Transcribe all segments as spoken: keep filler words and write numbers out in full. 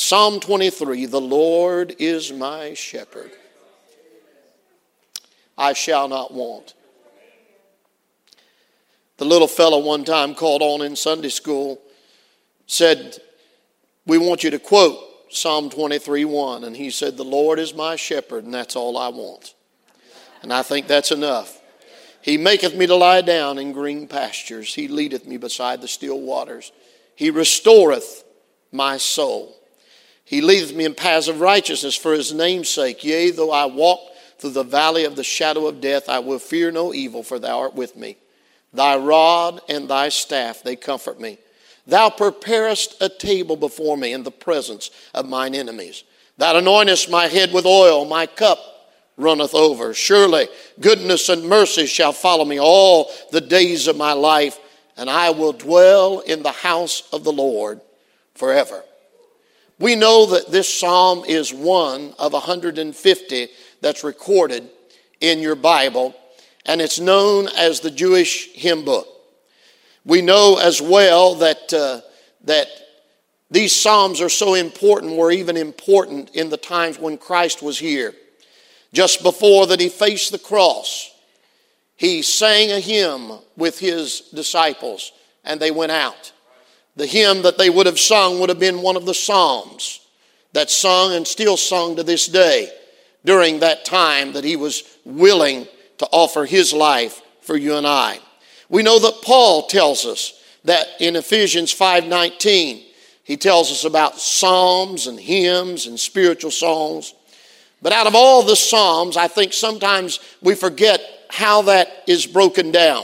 Psalm twenty-three, the Lord is my shepherd. I shall not want. The little fellow one time called on in Sunday school said, we want you to quote Psalm twenty-three one. And he said, the Lord is my shepherd, and that's all I want. And I think that's enough. He maketh me to lie down in green pastures. He leadeth me beside the still waters. He restoreth my soul. He leadeth me in paths of righteousness for his name's sake. Yea, though I walk through the valley of the shadow of death, I will fear no evil, for thou art with me. Thy rod and thy staff, they comfort me. Thou preparest a table before me in the presence of mine enemies. Thou anointest my head with oil, my cup runneth over. Surely goodness and mercy shall follow me all the days of my life, and I will dwell in the house of the Lord forever. We know that this psalm is one of one hundred fifty that's recorded in your Bible, and it's known as the Jewish hymn book. We know as well that uh, that these psalms are so important, were even important in the times when Christ was here. Just before that he faced the cross, he sang a hymn with his disciples, and they went out. The hymn that they would have sung would have been one of the psalms that's sung and still sung to this day during that time that he was willing to offer his life for you and I. We know that Paul tells us that in Ephesians five nineteen, he tells us about psalms and hymns and spiritual songs. But out of all the psalms, I think sometimes we forget how that is broken down.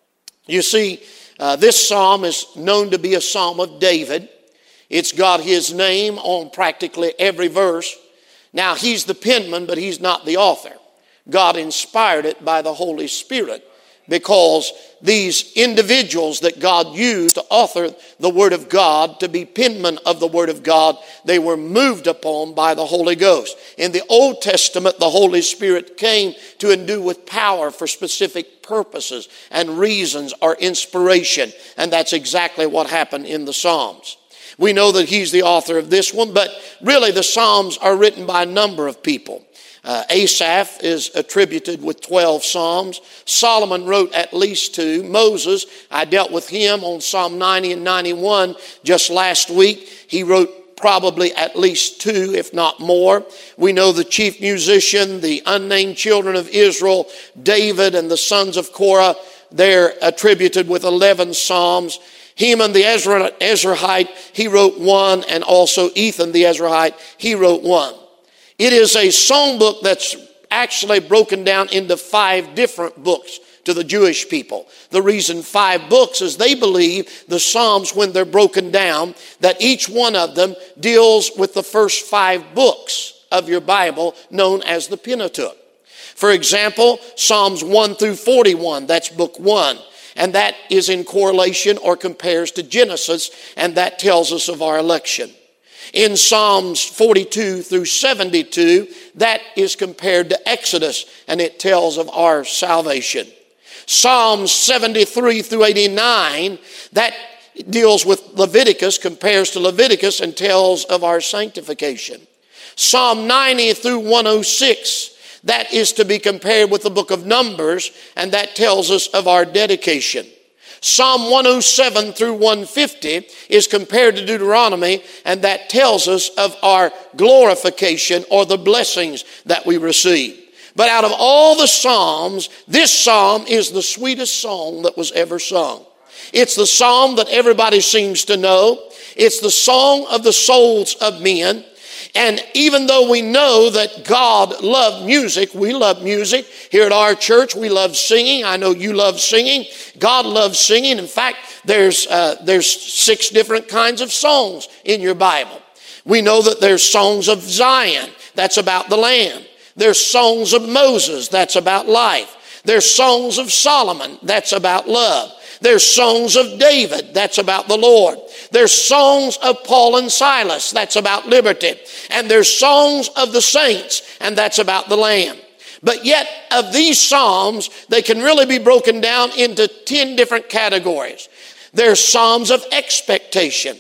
You see, uh, this psalm is known to be a psalm of David. It's got his name on practically every verse. Now, he's the penman, but he's not the author. God inspired it by the Holy Spirit, because these individuals that God used to author the Word of God, to be penmen of the Word of God, they were moved upon by the Holy Ghost. In the Old Testament, the Holy Spirit came to endue with power for specific purposes and reasons or inspiration. And that's exactly what happened in the Psalms. We know that he's the author of this one, but really the Psalms are written by a number of people. Uh, Asaph is attributed with twelve psalms. Solomon wrote at least two. Moses, I dealt with him on Psalm ninety and ninety-one just last week. He wrote probably at least two, if not more. We know the chief musician, the unnamed children of Israel, David and the sons of Korah, they're attributed with eleven psalms. Heman the Ezrahite, he wrote one, and also Ethan the Ezrahite, he wrote one. It is a songbook that's actually broken down into five different books to the Jewish people. The reason five books is they believe the Psalms, when they're broken down, that each one of them deals with the first five books of your Bible, known as the Pentateuch. For example, Psalms one through forty-one, that's book one. And that is in correlation or compares to Genesis, and that tells us of our election. In Psalms forty-two through seventy-two, that is compared to Exodus, and it tells of our salvation. Psalms seventy-three through eighty-nine, that deals with Leviticus, compares to Leviticus, and tells of our sanctification. Psalm ninety through one oh six, that is to be compared with the book of Numbers, and that tells us of our dedication. Psalm one oh seven through one fifty is compared to Deuteronomy, and that tells us of our glorification or the blessings that we receive. But out of all the psalms, this psalm is the sweetest song that was ever sung. It's the psalm that everybody seems to know. It's the song of the souls of men. And even though we know that God loved music, we love music. Here at our church, we love singing. I know you love singing. God loves singing. In fact, there's uh, there's six different kinds of songs in your Bible. We know that there's songs of Zion. That's about the land. There's songs of Moses. That's about life. There's songs of Solomon. That's about love. There's songs of David. That's about the Lord. There's songs of Paul and Silas. That's about liberty. And there's songs of the saints, and that's about the Lamb. But yet, of these psalms, they can really be broken down into ten different categories. There's psalms of expectation.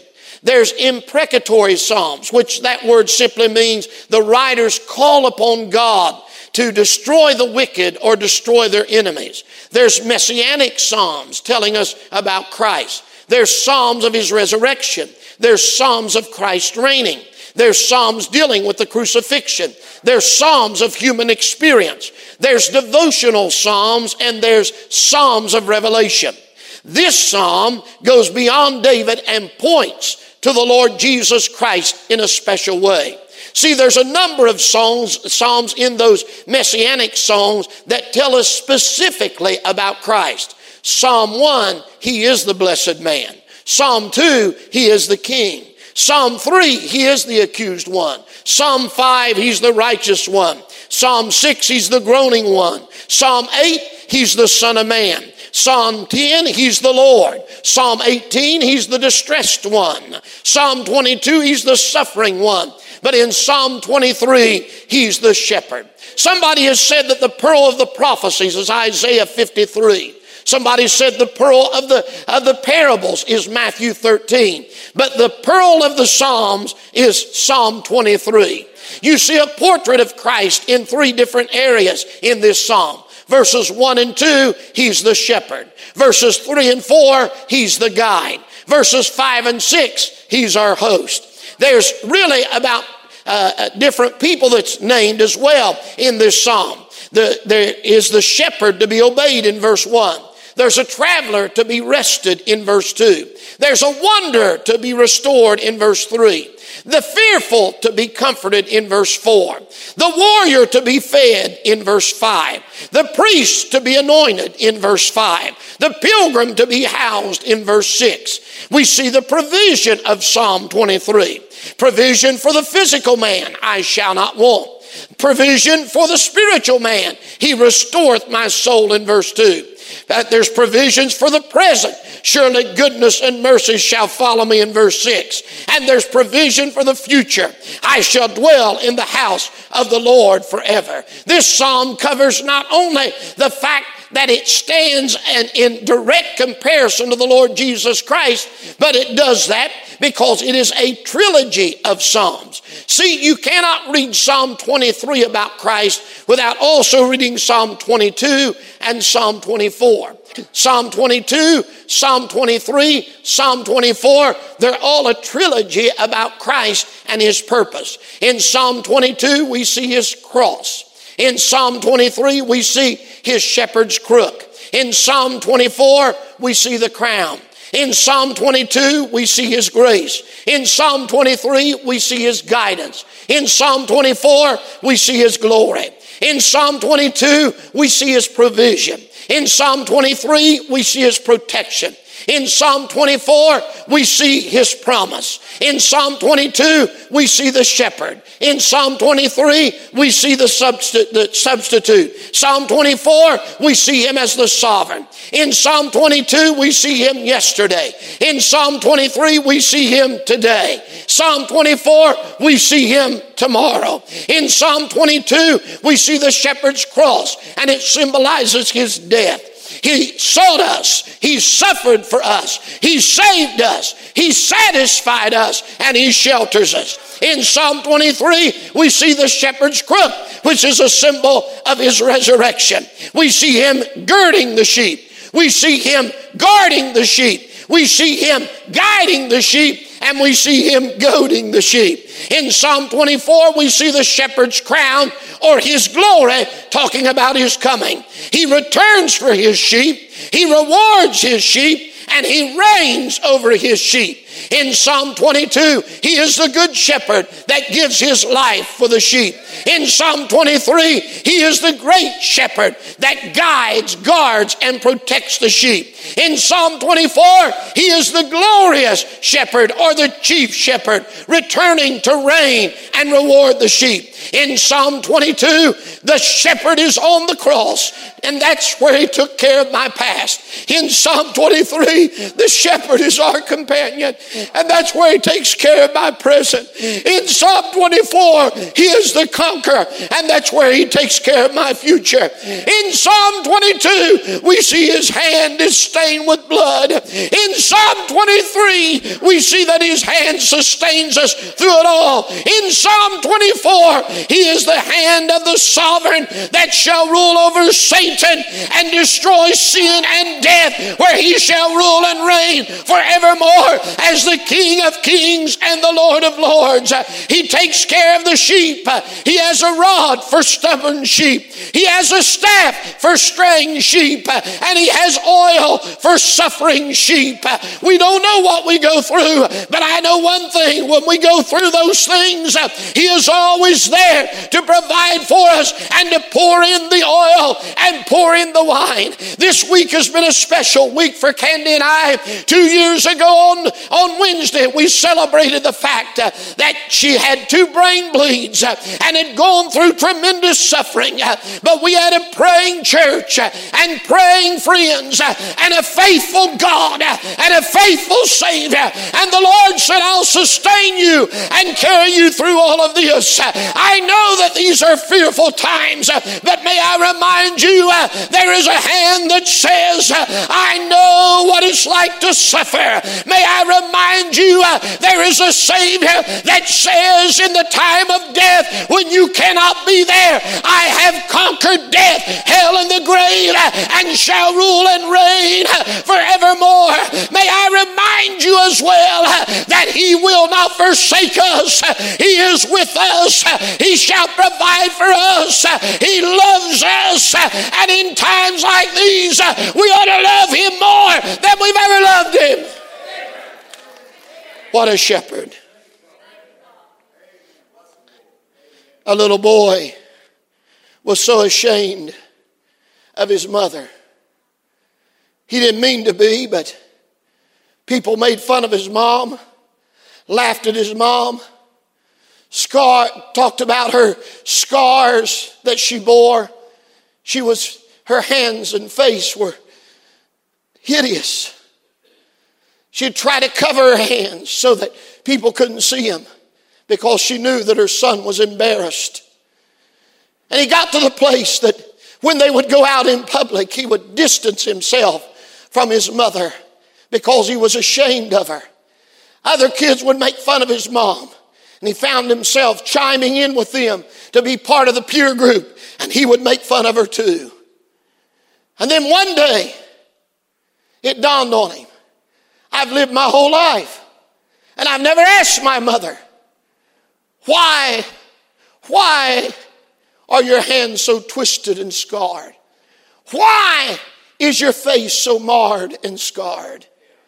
There's imprecatory psalms, which that word simply means the writers call upon God to destroy the wicked or destroy their enemies. There's messianic psalms telling us about Christ. There's psalms of his resurrection. There's psalms of Christ reigning. There's psalms dealing with the crucifixion. There's psalms of human experience. There's devotional psalms, and there's psalms of revelation. This psalm goes beyond David and points to the Lord Jesus Christ in a special way. See, there's a number of songs, psalms in those messianic songs that tell us specifically about Christ. Psalm one, he is the blessed man. Psalm two, he is the king. Psalm three, he is the accused one. Psalm five, he's the righteous one. Psalm six, he's the groaning one. Psalm eight, he's the Son of Man. Psalm ten, he's the Lord. Psalm eighteen, he's the distressed one. Psalm twenty-two, he's the suffering one. But in Psalm twenty-three, he's the shepherd. Somebody has said that the pearl of the prophecies is Isaiah fifty-three. Somebody said the pearl of the, of the parables is Matthew thirteen. But the pearl of the Psalms is Psalm twenty-three. You see a portrait of Christ in three different areas in this psalm. Verses one and two, he's the shepherd. Verses three and four, he's the guide. Verses five and six, he's our host. There's really about uh, different people that's named as well in this psalm. The, there is the shepherd to be obeyed in verse one. There's a traveler to be rested in verse two. There's a wanderer to be restored in verse three. The fearful to be comforted in verse four. The warrior to be fed in verse five. The priest to be anointed in verse five. The pilgrim to be housed in verse six. We see the provision of Psalm twenty-three. Provision for the physical man, I shall not want. Provision for the spiritual man, he restoreth my soul in verse two. That there's provisions for the present. Surely goodness and mercy shall follow me in verse six. And there's provision for the future. I shall dwell in the house of the Lord forever. This psalm covers not only the fact that it stands and in direct comparison to the Lord Jesus Christ, but it does that because it is a trilogy of psalms. See, you cannot read Psalm twenty-three about Christ without also reading Psalm twenty-two and Psalm twenty-four. Psalm twenty-two, Psalm twenty-three, Psalm twenty-four, they're all a trilogy about Christ and his purpose. In Psalm twenty-two, we see his cross. In Psalm twenty-three, we see his shepherd's crook. In Psalm twenty-four, we see the crown. In Psalm twenty-two, we see his grace. In Psalm twenty-three, we see his guidance. In Psalm twenty-four, we see his glory. In Psalm twenty-two, we see his provision. In Psalm twenty-three, we see his protection. In Psalm twenty-four, we see his promise. In Psalm twenty-two, we see the shepherd. In Psalm twenty-three, we see the substitute. Psalm twenty-four, we see him as the sovereign. In Psalm twenty-two, we see him yesterday. In Psalm twenty-three, we see him today. Psalm twenty-four, we see him tomorrow. In Psalm twenty-two, we see the shepherd's cross, and it symbolizes his death. He sought us. He suffered for us. He saved us. He satisfied us, and he shelters us. In Psalm twenty-three, we see the shepherd's crook, which is a symbol of his resurrection. We see him girding the sheep. We see him guarding the sheep. We see him guiding the sheep, and we see him goading the sheep. In Psalm twenty-four, we see the shepherd's crown, or his glory, talking about his coming. He returns for his sheep. He rewards his sheep, and he reigns over his sheep. In Psalm twenty-two, he is the good shepherd that gives his life for the sheep. In Psalm twenty-three, he is the great shepherd that guides, guards, and protects the sheep. In Psalm twenty-four, he is the glorious shepherd, or the chief shepherd, returning to reign and reward the sheep. In Psalm twenty-two, the shepherd is on the cross, and that's where he took care of my past. In Psalm twenty-three, the shepherd is our companion, And that's where he takes care of my present. In Psalm twenty-four, he is the conqueror, and that's where he takes care of my future. In Psalm twenty-two, we see his hand is stained with blood. In Psalm twenty-three, we see that his hand sustains us through it all. In Psalm twenty-four, he is the hand of the sovereign that shall rule over Satan and destroy sin and death, where he shall rule and reign forevermore as the King of kings and the Lord of lords. He takes care of the sheep. He has a rod for stubborn sheep. He has a staff for straying sheep. And he has oil for suffering sheep. We don't know what we go through, but I know one thing. When we go through those things, he is always there to provide for us and to pour in the oil and pour in the wine. This week has been a special week for Candy and I. Two years ago on, on Wednesday, we celebrated the fact uh, that she had two brain bleeds uh, and had gone through tremendous suffering. Uh, but we had a praying church uh, and praying friends uh, and a faithful God uh, and a faithful Savior. And the Lord said, I'll sustain you and carry you through all of this. Uh, I know that these are fearful times, uh, but may I remind you, uh, there is a hand that says, uh, I know what it's like to suffer. May I remind you, uh, there is a Savior that says in the time of death, when you cannot be there, I have conquered death, hell, and the grave, uh, and shall rule and reign uh, forevermore. May I remind you as well uh, that he will not forsake us. Uh, he is with us. Uh, he shall provide for us. Uh, he loves us. Uh, and in times like these, uh, we ought to love him more than we've ever loved him. What a shepherd. A little boy was so ashamed of his mother. He didn't mean to be, but people made fun of his mom, laughed at his mom, scar, talked about her scars that she bore. She was, her hands and face were hideous. She'd try to cover her hands so that people couldn't see him because she knew that her son was embarrassed. And he got to the place that when they would go out in public, he would distance himself from his mother because he was ashamed of her. Other kids would make fun of his mom, and he found himself chiming in with them to be part of the peer group, and he would make fun of her too. And then one day, it dawned on him, I've lived my whole life, and I've never asked my mother, why, why are your hands so twisted and scarred? Why is your face so marred and scarred?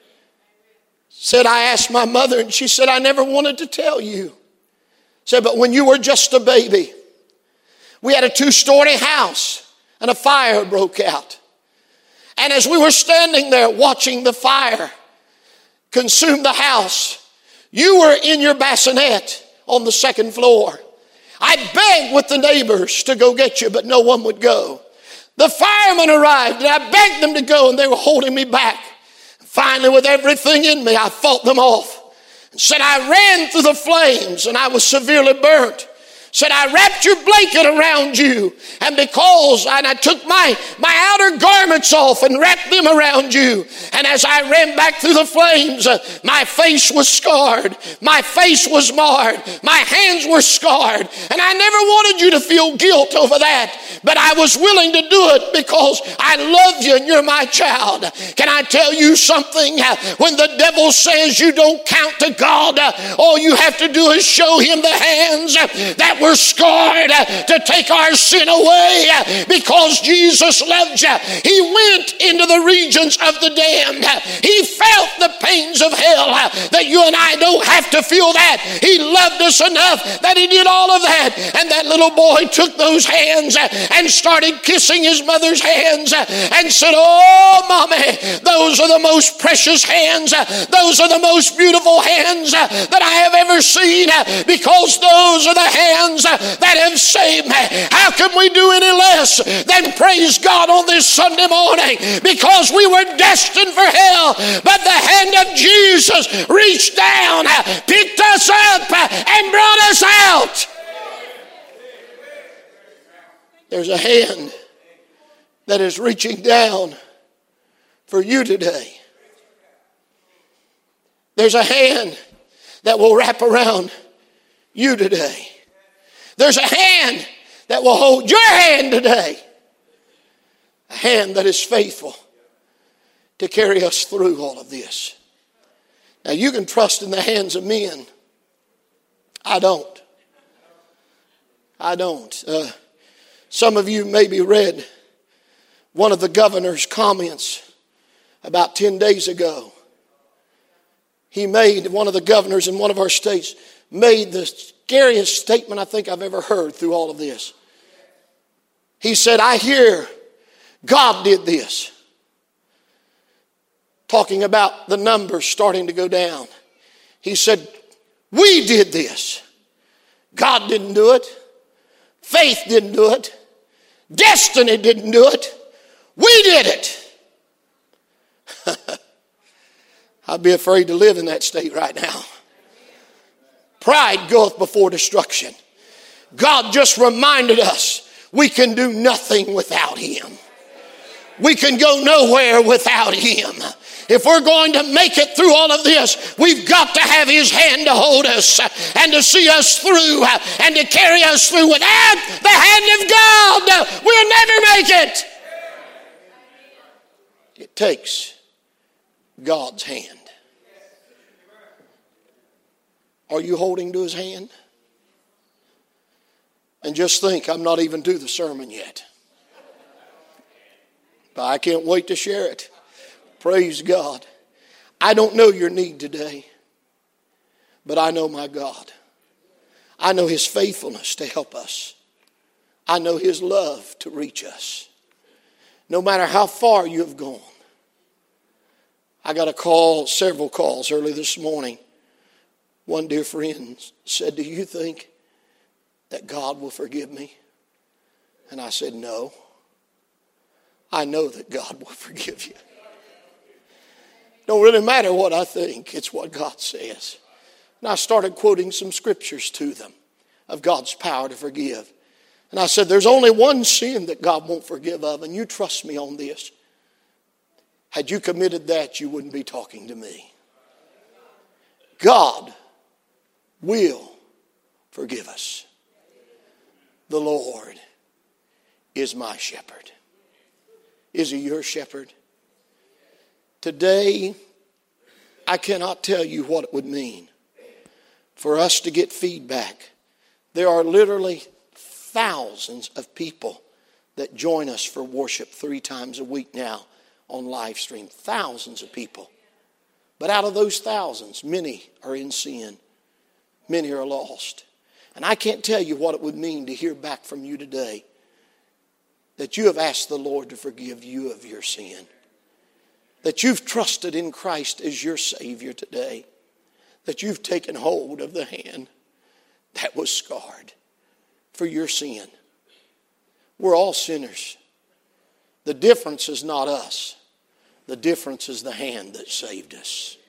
Said, I asked my mother, and she said, I never wanted to tell you. Said, but when you were just a baby, we had a two-story house, and a fire broke out. And as we were standing there watching the fire consume the house, you were in your bassinet on the second floor. I begged with the neighbors to go get you, but no one would go. The firemen arrived, and I begged them to go, and they were holding me back. Finally, with everything in me, I fought them off. And said, I ran through the flames, and I was severely burnt. Said, I wrapped your blanket around you, and because and I took my, my outer garments off and wrapped them around you. And as I ran back through the flames, uh, my face was scarred. My face was marred. My hands were scarred. And I never wanted you to feel guilt over that. But I was willing to do it because I love you and you're my child. Can I tell you something? Uh, when the devil says you don't count to God, uh, all you have to do is show him the hands uh, that were scarred uh, to take our sin away uh, because Jesus loved you. He went into the regions of the damned. Uh, he felt the pains of hell uh, that you and I don't have to feel that. He loved us enough that he did all of that. And that little boy took those hands uh, and started kissing his mother's hands and said, "Oh, Mommy, those are the most precious hands. Those are the most beautiful hands that I have ever seen, because those are the hands that have saved me." How can we do any less than praise God on this Sunday morning? Because we were destined for hell, but the hand of Jesus reached down, picked us up, and brought us out. There's a hand that is reaching down for you today. There's a hand that will wrap around you today. There's a hand that will hold your hand today. A hand that is faithful to carry us through all of this. Now, you can trust in the hands of men. I don't. I don't. Uh, some of you maybe read one of the governor's comments about ten days ago. He made, one of the governors in one of our states, made the scariest statement I think I've ever heard through all of this. He said, "I hear God did this." Talking about the numbers starting to go down. He said, "We did this. God didn't do it. Faith didn't do it. Destiny didn't do it. We did it." I'd be afraid to live in that state right now. Pride goeth before destruction. God just reminded us we can do nothing without Him. We can go nowhere without Him. If we're going to make it through all of this, we've got to have His hand to hold us and to see us through and to carry us through. Without the hand of God, we'll never make it. It takes God's hand. Are you holding to His hand? And just think, I'm not even to the sermon yet. But I can't wait to share it. Praise God. I don't know your need today, but I know my God. I know His faithfulness to help us. I know His love to reach us. No matter how far you have gone. I got a call, several calls early this morning. One dear friend said, "Do you think that God will forgive me?" And I said, "No. I know that God will forgive you." Don't really matter what I think. It's what God says. And I started quoting some scriptures to them of God's power to forgive. And I said, there's only one sin that God won't forgive of, and you trust me on this. Had you committed that, you wouldn't be talking to me. God will forgive us. The Lord is my shepherd. Is He your shepherd? Today, I cannot tell you what it would mean for us to get feedback. There are literally thousands of people that join us for worship three times a week now on live stream. Thousands of people. But out of those thousands, many are in sin. Many are lost. And I can't tell you what it would mean to hear back from you today that you have asked the Lord to forgive you of your sin. That you've trusted in Christ as your Savior today. That you've taken hold of the hand that was scarred for your sin. We're all sinners. The difference is not us. The difference is the hand that saved us.